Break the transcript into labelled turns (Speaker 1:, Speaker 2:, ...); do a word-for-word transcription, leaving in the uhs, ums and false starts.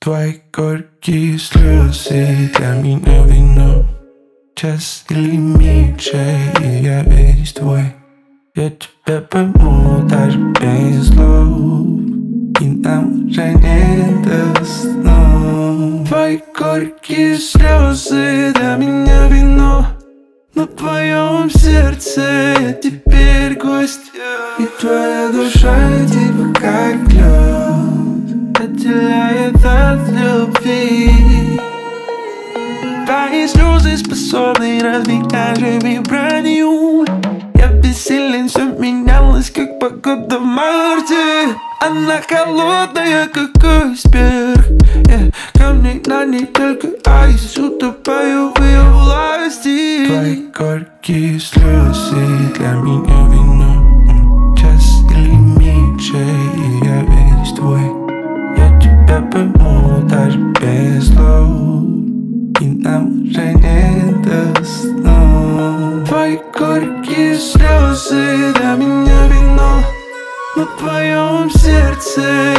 Speaker 1: Твои горькие слезы для меня вино. Час или меньше, и я весь твой. Я тебя пойму даже без слов, и нам уже не до сна. Твои горькие слезы для меня вино. На твоем сердце я теперь гость, и твоя душа типа как лед отделяет от любви. Твои слезы способны разбить даже вибранию. Я бессилен, все менялось, как погода в марте. Она холодная, как айсберг, yeah. Камней на ней только айс, утопаю в ее власти. Твои горькие слезы для меня вино. Час или меньше, и я весь твой. Я тебя пойму даже без слов, и нам уже не до сна. Твои горькие слезы для меня вино. На твоем сердце